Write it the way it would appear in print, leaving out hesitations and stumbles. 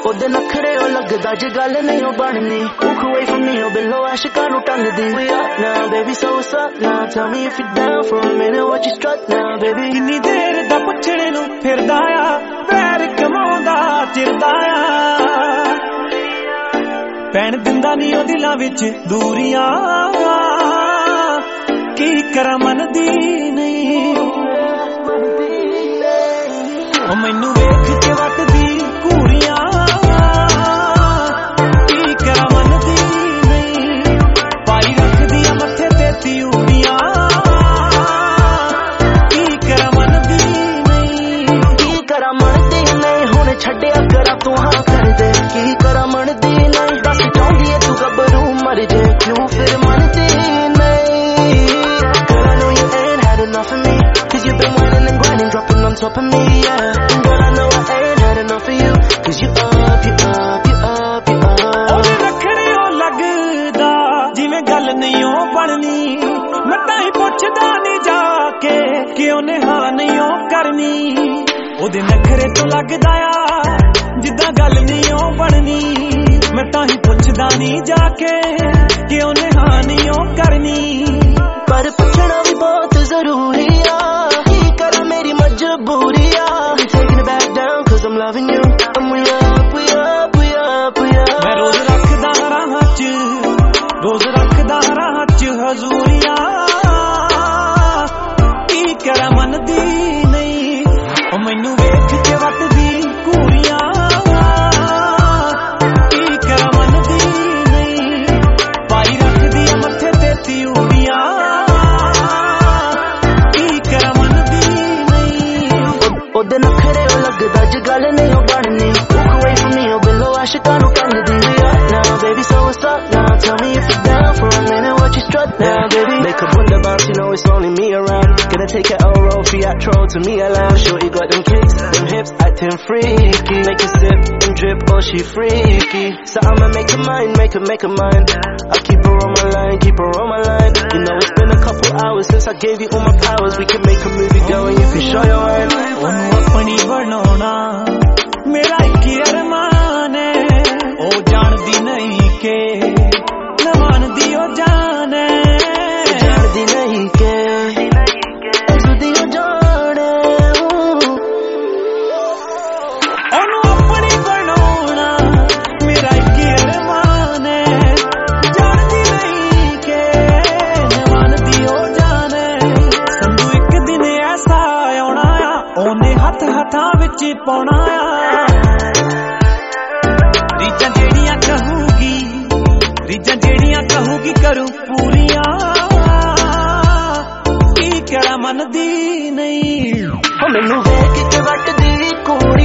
ਉਹਦੇ ਨਖਰੇ ਉਹ ਲੱਗਦਾ ਜੇ ਗੱਲ ਨਹੀਂ ਉਹ ਬਣਨੀ walk away from me ਉਹ ਬਿੱਲੋ ਆਸ਼ਿਕਾਂ ਨੂੰ ਟੰਗਦੀ we up now baby so what's up now tell me if you're down for a minute what you struck now baby ਕਿੰਨੀ ਦੇਰ ਦਾ ਪੁੱਛਣੇ ਨੂੰ ਫਿਰਦਾ ਆ ਪੈਰ ਕਮਾਉਂਦਾ ਚਿਰਦਾ ਆ ਪੈਣ ਦਿੰਦਾ ਨਹੀਂ ਉਹ ਦਿਲਾਂ ਵਿੱਚ ਦੂਰੀਆਂ ਕੀ ਕਰਾਂ ਮੰਨਦੀ ਨਹੀਂ ਉਹ ਮੈਨੂੰ ਵੇਖ ਕੇ ਵੱਟਦੀ ਘੂਰੀਆਂ ਕੀ ਕਰਾਂ ਮੰਨਦੀ ਨਹੀਂ ਪਾਈ ਰੱਖਦੀ ਆ ਮੱਥੇ ਤੇ ਤਿਉੜੀਆਂ ਕੀ ਕਰਾਂ ਮੰਨਦੀ ਨਹੀਂ ਕੀ ਕਰਾਂ ਮੰਨਦੀ ਨਹੀਂ ਹੁਣ ਛੱਡਿਆ ਕਰਾਂ ਤੂੰ ਹਾਂ ਕਰ ਦੇ ਕੀ ਕਰਾਂ ਮੰਨਦੀ ਨਹੀਂ ਦੱਸ ਚਾਹੁੰਦੀ ਏ ਤੂੰ ਗੱਭਰੂ ਮਰ ਜੇ ਕਿਉਂ ਫਿਰ ਮੰਨਦੀ top of me, yeah. Girl, I know I ain't had enough of you. Cause you up, you up, you up, you up. ਉਹਦੇ ਰੱਖਣੇ ਉਹ ਲੱਗਦਾ ਜਿਵੇਂ ਗੱਲ ਨਹੀਂ ਉਹ ਬਣਨੀ ਮੈਂ ਤਾਂ ਹੀ ਪੁੱਛਦਾ ਨਹੀਂ ਜਾ ਕੇ ਕਿ ਉਹਨੇ ਹਾਂ ਨਹੀਂ ਉਹ ਕਰਨੀ ਉਹਦੇ ਨਖਰੇ ਤੋਂ ਲੱਗਦਾ ਆ ਜਿੱਦਾਂ ਗੱਲ ਨਹੀਂ ਉਹ ਬਣਨੀ ਮੈਂ ਤਾਂ ਹੀ ਪੁੱਛਦਾ ਨਹੀਂ ਜਾ ਕੇ ਕਿ ਉਹਨੇ ਹਾਂ ਨਹੀਂ ਉਹ ਕਰਨੀ ਪਰ ਪੁੱਛਣਾ ਵੀ ਬਹੁਤ ਜ਼ਰੂਰੀ ਆ मेरी मजबूरी I'm taking it back down cause I'm loving you and we up, we up, we up, we up मैं रोज रखदा राहां च रोज रखदा राहां च हजूरियां की करा मनदी नहीं ओ मैनू वेख के वटदी घूरियां की करा मनदी नहीं पाई रखदी मत्थे ते तिउड़ियां ਉਹਦੇ ਨਖਰੇ ਉਹ ਲੱਗਦਾ ਜੇ ਗੱਲ ਨਹੀਂ ਉਹ ਬਣਨੀ walk away from me ਉਹ ਬਿੱਲੋ ਆਸ਼ਿਕਾਂ ਨੂੰ ਟੰਗਦੀ we up now baby so what's up now tell me if you're down for a minute what you struck now baby make a bunda bounce you know it's only me around gonna take it all roll fiat troll to me allow shorty got them kicks them hips acting freaky make it sip and drip oh she freaky so I'ma make her mine I'll keep her on my line you know it's been a couple hours since I gave you all my powers we can make a movie girl and you can show your hand ਉਹਨੂੰ ਆਪਣੀ ਬਣਾਉਣਾ ਮੇਰਾ ਇੱਕ ਅਰਮਾਨ ਹੈ ਉਹ ਜਾਣਦੀ ਨਹੀਂ ਕਿ ਨਾ ਮੰਨਦੀ ਉਹ ਜਾਨ ਹੈ ਜਾਣਦੀ ਨਹੀਂ ਕਿ ਉਸਦੀ ਉਹ ਜਾਨ ਹੈ ਉਹਨੂੰ ਆਪਣੀ ਬਣਾਉਣਾ ਮੇਰਾ ਇੱਕ ਅਰਮਾਨ ਹੈ ਜਾਣਦੀ ਨਹੀਂ ਕਿ ਨਾ ਮੰਨਦੀ ਉਹ ਜਾਨ ਹੈ ਸਾਨੂੰ ਇੱਕ ਦਿਨ ਐਸਾ ਆਉਣਾ ਆ ਉਹਨੇ ਹੱਥਾਂ ਵਿੱਚ ਪਾਉਣਾ ਆ ਰੀਜਾਂ ਜਿਹੜੀਆਂ ਕਹੂਗੀ ਕਰੂ ਪੂਰੀਆਂ ਕੀ ਕਰਾਂ ਮੰਨਦੀ ਨਹੀਂ ਮੈਨੂੰ ਵੇਖ ਕੇ ਵੱਟਦੀ